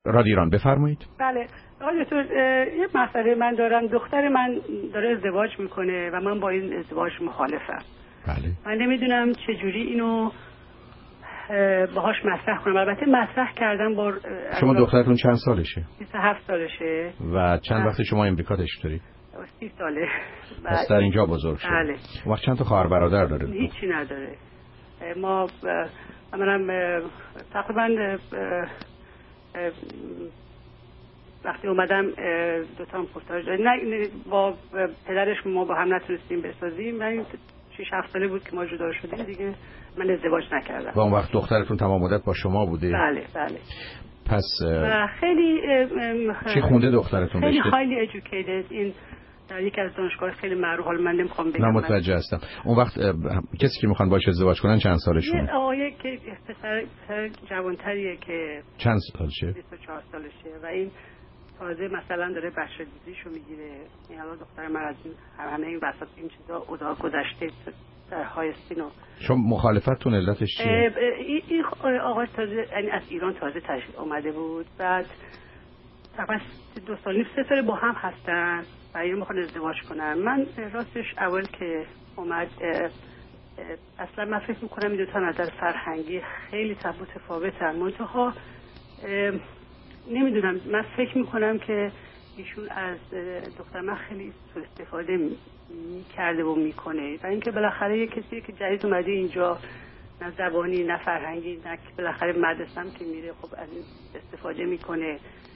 رادیو ایران بفرمایید. بله آقای دکتر، یه مسئله من دارم. دختر من داره ازدواج میکنه و من با این ازدواج مخالفم. بله. من نمیدونم چجوری اینو باهاش مطرح کنم. البته مطرح کردم با شما دخترتون چند سالشه؟ 27 سالشه. و چند وقت شما امریکا داشتید؟ 30 ساله. پس در اینجا بزرگ شد. بله. وقت چند تا خواهر برادر داره؟ هیچی نداره. ما منم تقریبا وقتی اومدم دو تا پستاژ نه با پدرش ما با هم نتونستیم بسازیم. من 6-7 ساله بود که ما جدا شدیم دیگه. من ازدواج نکردم. و اون وقت دخترتون تمام مدت با شما بوده؟ بله بله. پس خیلی چی خونده دخترتون؟ خیلی highly educated. این در یک از دانشگاه خیلی معروف. حالا من نمیخوام بگم. من متوجه هستم. اون وقت کسی که میخوان باهاش ازدواج کنن چند سالشونه؟ یه آقای که پسر جوانتریه که چند سالشه؟ 24 سالشه و این تازه مثلا داره بچه‌دوزیشو میگیره. این الان دختر من از این همه این وسط این چیزا اوضاع گذشته در هایستینو. شما مخالفتتون علتش چیه؟ این آقای تازه یعنی از ایران تازه تشریف اومده بود. بعد تقریبا 2 سال 3 سال با هم هستن و اینا میخوان ازدواج کنن. من راستش اول که اومد اصلا من فکر میکنم این دو تا نظر فرهنگی خیلی متفاوتن. منتها نمیدونم، من فکر میکنم که ایشون از دختر من خیلی سوء استفاده میکرده و میکنه و اینکه بالاخره یه کسی که جدید اومده اینجا، نه زبانی نه فرهنگی نه بالاخره مدرسه هم که میره خب از این استفاده میکنه،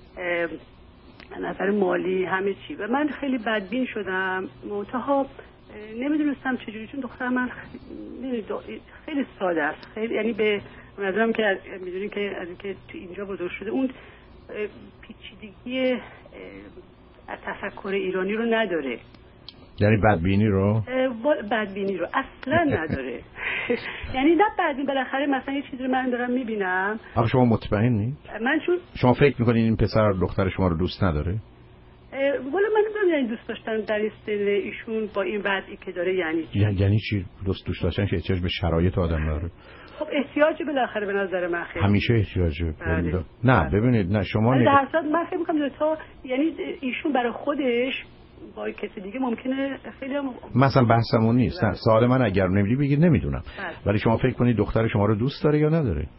نظر مالی همه چی. و من خیلی بدبین شدم. منتها نمیدونستم چجوری، چون دختر من خیلی ساده است، خیلی یعنی به نظرم که میدونین که از اینکه تو اینجا بزرگ شده اون پیچیدگی تفکر ایرانی رو نداره. یعنی بدبینی رو اصلا نداره. یعنی نه بدبین، بالاخره مثلا یه چیزی رو من دارم میبینم. آخه شما مطمئنید؟ من چون شما فکر میکنین این پسر دختر شما رو دوست نداره؟ والا من نمیدونم دوست داشتن در سن ایشون با این وضعی که داره یعنی چی دوست داشتن؟ که احتیاج به شرایط آدم داره. خب احتیاج بالاخره به نظر من خیلی همیشه احتیاجه. بله. نه ببینید، نه شما در اصل من فکر می‌کنم تا یعنی ایشون برای خودش با کسی دیگه ممکنه خیلی مثلا بحثمون نیست. سوال من اگر نمیدونی بگید نمیدونم. ولی شما فکر کنید دختر شما رو دوست داره یا نداره؟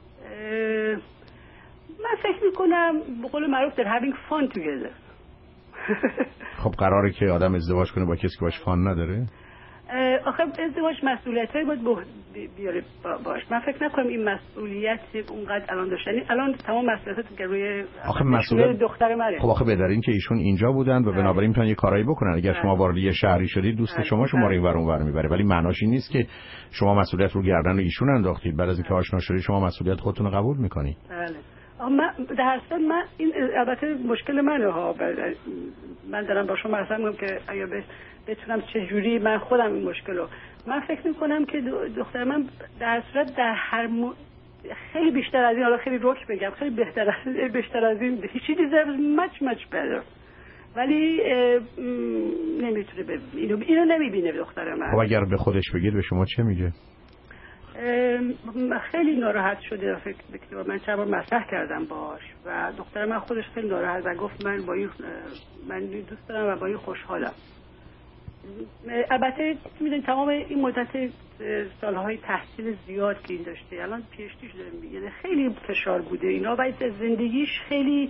من فکر می‌کنم به قول معروف they're having fun together. خب قراره که آدم ازدواج کنه با کسی که باش فان نداره؟ آخه ازدواج مسئولیتایی باید بیاره باش. من فکر نکنم این مسئولیت اونقدر الان داشتن. الان تمام مسئولیت روی مسئولیت دختر منه. خب آخه بدارین که ایشون اینجا بودن و بنابراین میتونن یه کارایی بکنن. اگر شما وارد یه شهری شدید دوست شما رو این ور اون ور میبره، ولی معناش این نیست که شما مسئولیت رو گردن ایشون انداختید. بعد از اینکه آشنا شدید شما مسئولیت خودتون رو قبول میکنید. بله. من در اصل من این البته مشکل منه ها. من دارم با شما مثلا میگم که آیا بتونم چه جوری من خودم این مشکلو. من فکر میکنم که دختر من در صورت در هر خیلی بیشتر از این، حالا خیلی رک بگم، خیلی بیشتر از این هیچی deserves much better. ولی نمیتونه اینو نمیبینه دختر من. خب اگر به خودش بگید به شما چه میگه؟ خیلی ناراحت شده. فکر من چند بار مطرح کردم باش و دختر من خودش خیلی ناراحت و گفت من دوست دارم و با این خوشحالم. البته میدونید تمام این مدت سالهای تحصیل زیاد که این داشته، الان پیشتیش داره میگه خیلی فشار بوده اینا و زندگیش خیلی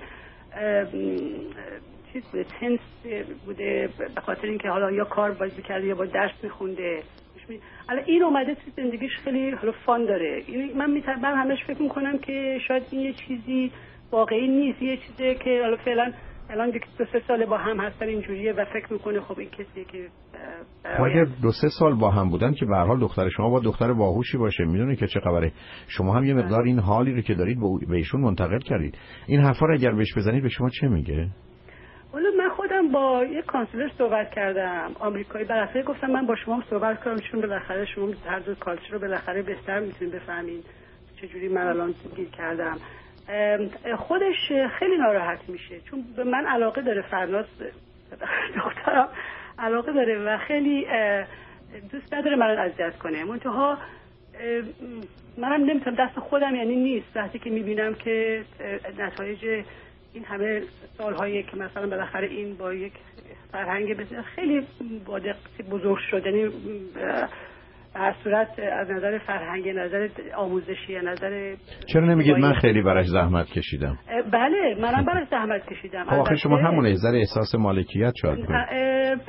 چیز بوده، تنس بوده به خاطر اینکه حالا یا کار باید میکرده یا با درس میخونده. الان این اومده تو زندگیش خیلی حالا فان داره. من همش فکر میکنم که شاید این یه چیزی واقعی نیست، یه چیزی که حالا فعلا الان 2-3 سال با هم هستن اینجوریه و فکر میکنه خب این کسیه که اگر 2-3 سال با هم بودن که به هر حال دختر شما با دختر باهوشی باشه، میدونه که چه خبره. شما هم یه مقدار این حالی رو که دارید به ایشون منتقل کردید. این حرفا رو اگر بهش بزنید به شما چه میگه؟ والا من خودم با یه کانسلر صحبت کردم آمریکایی، بالاخره گفتم من با شما صحبت کنم چون بالاخره شما هر دو کالچر رو بالاخره بهتر میتونید بفهمین چجوری من الان گیر کردم. خودش خیلی ناراحت میشه چون به من علاقه داره، فرناز دخترم علاقه داره و خیلی دوست نداره من اذیت کنه. منتها منم نمیتونم، دست خودم یعنی نیست. وقتی که میبینم که نتایج این همه سالهایی که مثلا بالاخره این با یک فرهنگ خیلی با دقت بزرگ شد، یعنی هر صورت از نظر فرهنگی، نظر آموزشی، نظر چرا نمیگید من خیلی براش زحمت کشیدم؟ بله منم براش زحمت کشیدم. خب آخه شما همونه ذره احساس مالکیت شاید کنید.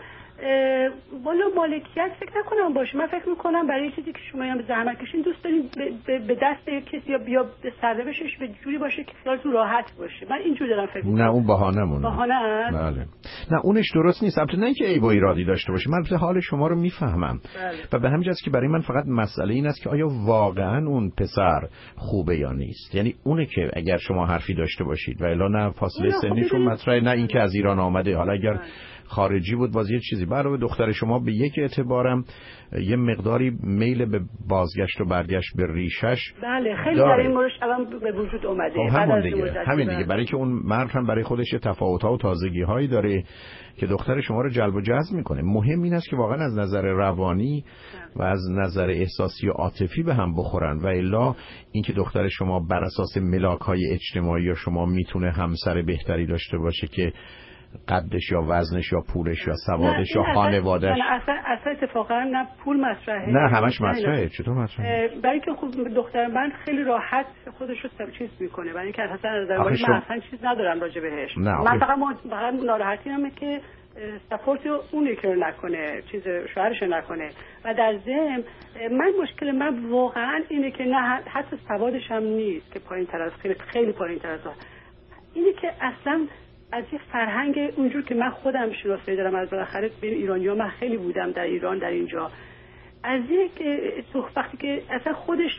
والا مالکیت فکر نکنم باشه. من فکر میکنم برای چیزی که شما هم زحمت کشین دوست دارین به دست کسی یا به سرنوشتش به جوری باشه که خیالتون راحت باشه. من اینجوری دارم فکر میکنم. نه اون بهانه‌مونه. بهانه؟ بله. نه اونش درست نیست. البته نه اینکه عیب و ایرادی داشته باشه. من البته حال شما رو میفهمم. بله. و به همین جاست که برای من فقط مسئله این است که آیا واقعا اون پسر خوبه یا نیست. یعنی اونه که اگر شما حرفی داشته باشید و الا نه فاصله سنیشون مطرحه، نه اینکه از ایران آمده. حالا اگر خارجی بود باز یه چیزی. برای دختر شما به یک اعتبارم یه مقداری میل به بازگشت و برگشت به ریشش بله خیلی در این مورد الان به وجود اومده. همین دیگه برای که اون مرد هم برای خودش تفاوت‌ها و تازگی‌هایی داره که دختر شما رو جلب و جذب میکنه. مهم این است که واقعا از نظر روانی و از نظر احساسی و عاطفی به هم بخورن و الا اینکه دختر شما بر اساس ملاک‌های اجتماعی یا شما میتونه همسر بهتری داشته باشه که قدش یا وزنش یا پولش یا سوادش یا خانواده‌اش. اصلا اتفاقا نه پول مطرحه نه همش مطرحه. چطور مطرحه؟ برای که خب دختر من خیلی راحت خودش رو چیز میکنه، برای اینکه اصلا از نظر من اصلا چیز ندارم راجع بهش. من فقط ناراحتی همه که سپورت اون یکی رو نکنه، چیز شوهرش نکنه. و در ضمن من مشکل من واقعا اینه که نه حتی سوادش هم نیست که پایین‌تر از خیلی پایین‌تر از اینه که اصلا از یه فرهنگ اونجور که من خودم شناسایی دارم از بالاخره بین ایرانی‌ها، من خیلی بودم در ایران در اینجا، از یک وقتی که اصلا خودش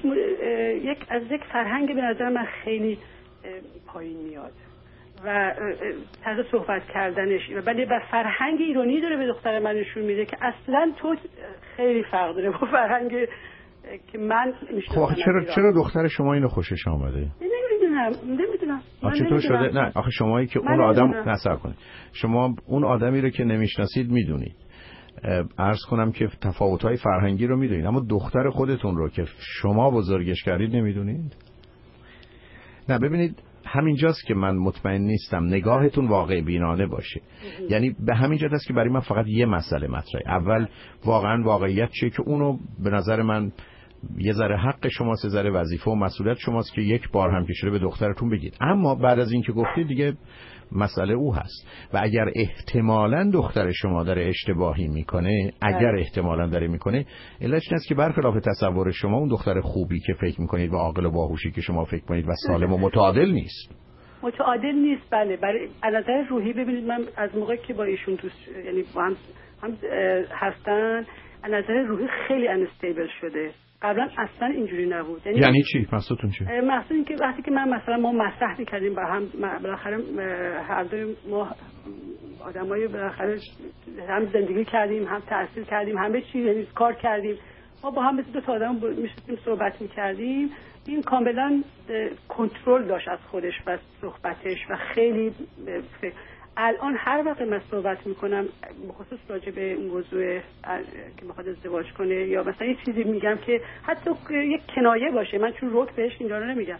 از یک فرهنگ به نظر من خیلی پایین میاد و طرز صحبت کردنش ولی به فرهنگ ایرانی داره به دختر من نشون میده که اصلا تو خیلی فرق داره با فرهنگ که من میشناسم. خب چرا دختر شما اینو خوشش آمده؟ نمیدونم. چطور شده؟ نه آخه شمایی که اون آدم نصب کنید، شما اون آدمی رو که نمیشناسید میدونید، عرض کنم که تفاوت‌های فرهنگی رو میدونید، اما دختر خودتون رو که شما بزرگش کردید نمیدونید. نه ببینید همینجاست که من مطمئن نیستم نگاهتون واقع بینانه باشه. یعنی به همین جهت است که برای من فقط یه مسئله مطرحه. اول واقعا واقعیت چیه که اونو به نظر من یه ذره حق شماست، یه ذره وظیفه و مسئولیت شماست که یک بار هم که شده به دخترتون بگید. اما بعد از این که گفتید دیگه مسئله او هست. و اگر احتمالاً دختر شما داره اشتباهی میکنه، اگر احتمالاً داره میکنه، علتش این است که برخلاف تصور شما اون دختر خوبی که فکر میکنید و عاقل و باهوشی که شما فکر کنید و سالم و متعادل نیست. متعادل نیست. بله. برای از نظر روحی ببینید من از موقعی که با ایشون دوست یعنی با هم هستن از نظر روحی خیلی انستیبل شده. قبلا اصلا اینجوری نبود. یعنی چی؟ مقصودتون چیه؟ مقصود این که وقتی که من مثلا ما مطرح می‌کردیم با هم بالاخره هر دوی ما آدمای بالاخره هم زندگی کردیم، هم تحصیل کردیم، همه چی یعنی کار کردیم. ما با هم مثل دو تا آدم میشستیم صحبت می‌کردیم. این کاملا کنترل داشت از خودش و صحبتش و خیلی الان هر وقت من صحبت میکنم بخصوص راجع به این موضوع که میخواد ازدواج کنه یا مثلا یه چیزی میگم که حتی یک کنایه باشه، من چون رک بهش اینجا رو نمیگم،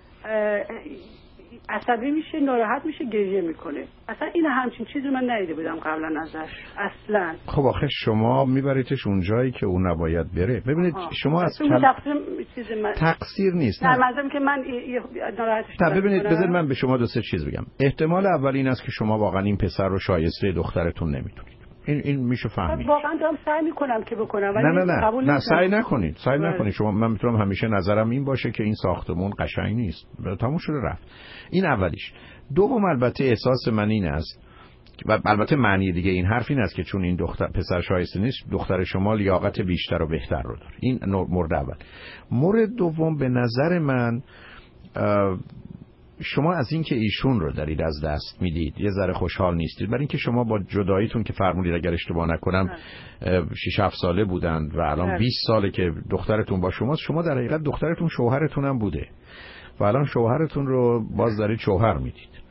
عصبی میشه، ناراحت میشه، گریه میکنه. اصلا این همچین چیزی من ندیده بودم قبلا ازش اصلا. خب آخه شما میبریدش اون جایی که اون نباید بره. ببینید شما از تقصیر نیست. نه منظورم که من ناراحتش نه. ببینید بذارید من به شما دو سه چیز بگم. احتمال اول این است که شما واقعا این پسر رو شایسته دخترتون نمیدونید. این میشه فهمید. واقعا دارم سعی میکنم که بکنم ولی نه سعی نکنید. شما من میتونم همیشه نظرم این باشه که این ساختمون قشنگ نیست. تموم شده رفت. این اولیش. دوم البته احساس من این است و البته معنی دیگه این حرف این است که چون این پسر شایسته نیست، دختر شما لیاقت بیشتر و بهتر رو داره. این مورد اول. مورد دوم به نظر من شما از این که ایشون رو دارید از دست میدید یه ذره خوشحال نیستید، برای اینکه شما با جداییتون که فرمودید اگر اشتباه نکنم 6-7 ساله بودند و الان 20 ساله که دخترتون با شماست. شما در حقیقت دخترتون شوهرتون هم بوده و الان شوهرتون رو باز دارید شوهر میدید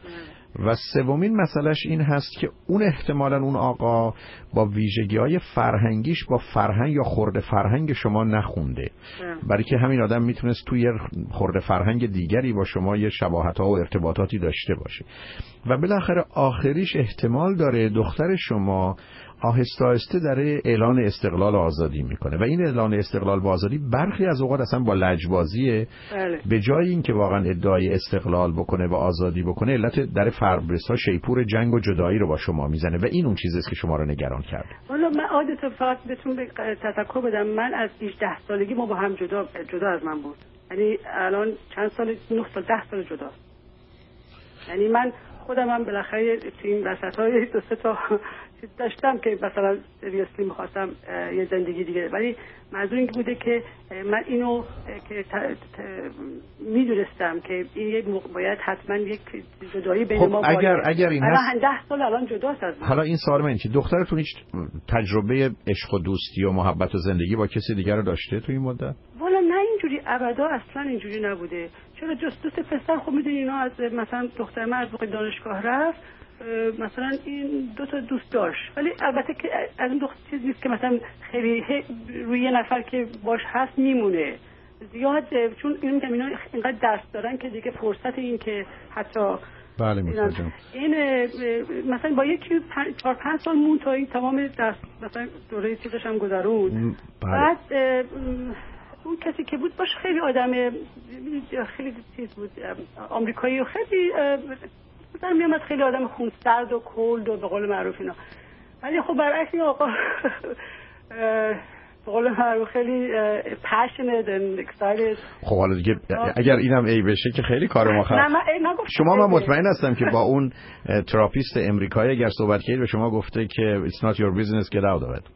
و سومین مسئلهش این هست که اون احتمالاً اون آقا با ویژگی‌های فرهنگیش با فرهنگ یا خرد فرهنگ شما نخونده، برای که همین آدم میتونست توی خرد فرهنگ دیگری با شما یه شباهت‌ها و ارتباطاتی داشته باشه و بالاخره آخریش احتمال داره دختر شما آهسته آهسته داره اعلان استقلال و آزادی میکنه و این اعلان استقلال و آزادی برخی از اوقات اصلا با لجبازیه. به جای اینکه واقعا ادعای استقلال بکنه و آزادی بکنه، علت در فربرس‌ها شیپور جنگ و جدایی رو با شما میزنه و این اون چیزی است که شما رو نگران کرده. والا من عادت فقط بهتون تذکر بدم، من از 18 سالگی ما با هم جدا از من بود، یعنی الان چند سال، 9 سال 10 سال جدا. یعنی من خودم هم بالاخره تو این وسط‌های دو سه تا داشتم که مثلا سریوسلی می‌خواستم یه زندگی دیگه، ولی منظور این بوده که من اینو که میدونستم که این یک باید حتما یک جدایی بین ما باید. اگر این هست 10 سال الان جداست از من. حالا این سوال من چیه؟ دخترتون هیچ تجربه عشق و دوستی و محبت و زندگی با کسی دیگر رو داشته تو این مدت؟ والا نه، اینجوری ابدا اصلا اینجوری نبوده. چرا دوست پسر خب میدونی اینا از مثلا دختر من از موقع دانشگاه رفت مثلا این 2 تا دوست داشت، ولی البته که از این دو چیز نیست که مثلا خیلی روی یه نفر که باش هست میمونه زیاد، چون این میگم اینا اینقدر درس دارن که دیگه فرصت این که حتی بله متوجهم این مثلا با یکی 4-5 سال مون تا این تمام درس مثلا دوره چیزش هم گذرون. بعد اون کسی که بود باش خیلی آدم خیلی چیز بود، آمریکایی و خیلی مثلا میامد خیلی آدم خونسرد و کولد و به قول معروف اینا، ولی خب برعکس این آقا به قول معروف خیلی passionate and excited. خب حالا دیگه اگر اینم ای بشه که خیلی کار ما خراب. شما من مطمئن هستم که با اون تراپیست امریکایی اگر صحبت کردید به شما گفته که it's not your business, get out of it.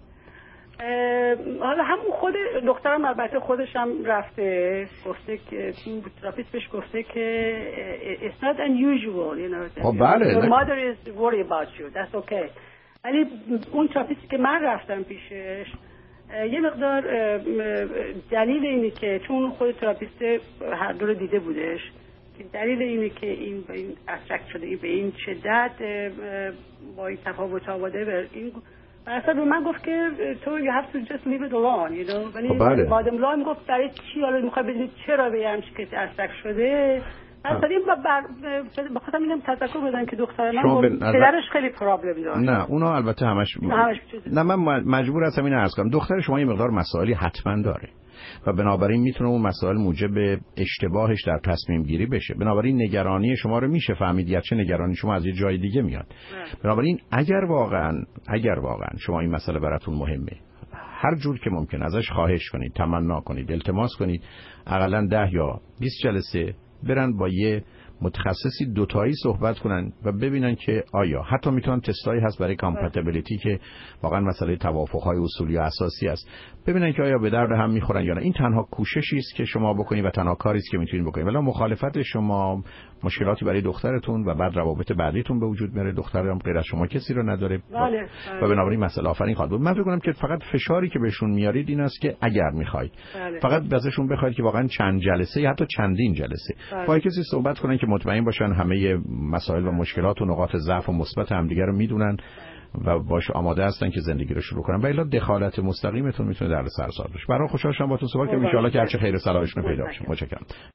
حالا همون خود دخترم البته خودش هم رفته گفته که تراپیست بهش گفته که it's not unusual, you know. خب بله. Your mother is worried about you, that's okay. ولی اون تراپیستی که من رفتم پیشش یه مقدار دلیل اینه که چون خود تراپیست هر دو رو دیده بودش، دلیل اینه که این به این اترکت شده به این شدت با این تفاوت آورده این اصلا به من گفت که تو you have to just leave it alone, you know. ولی بادم لا میگفت برای چی حالا میخوای بدونی چرا به همش که اترکت شده. اصلا این بخاطر اینم تذکر بدم که دختر من پدرش خیلی پرابلم داره. نه اونا البته همش نه من مجبور هستم اینو عرض کنم دختر شما یه مقدار مسائلی حتما داره و بنابراین میتونه اون مسائل موجب اشتباهش در تصمیم گیری بشه، بنابراین نگرانی شما رو میشه فهمید گرچه نگرانی شما از یه جای دیگه میاد. بنابراین اگر واقعا شما این مسئله براتون مهمه هر جور که ممکن ازش خواهش کنید، تمنا کنید، التماس کنید حداقل 10 یا 20 جلسه برن با یه متخصصی دوتایی صحبت کنن و ببینن که آیا حتی میتونن تستایی هست برای کامپتیبلیتی که واقعا مسئله توافق‌های اصولی و اساسی است، ببینن که آیا به درد هم میخورن یا نه. این تنها کوششی است که شما بکنید و تنها کاری است که میتونید بکنید. ولی مخالفت شما مشکلاتی برای دخترتون و بعد روابط بعدیتون به وجود میاره، دخترم غیر از شما کسی رو نداره و بنابراین مسئله آفرین خواهد بود. من فکر کنم که فقط فشاری که بهشون میارید این است که اگر میخواید فقط ازشون بخواید که واقعا چند جلسه یا حتی چندین جلسه با کسی صحبت کنن که مطمئن باشن همه مسائل و مشکلات و نقاط ضعف و مثبت همدیگه رو میدونن و باش آماده هستن که زندگی رو شروع کنن. و الا دخالت مستقیمتون میتونه در سر سازش. برای خوشحال شدم باهاتون صحبت کردم. ان شاء الله که هر چه خیر و صلاحش پیدا بشه. متشکرم.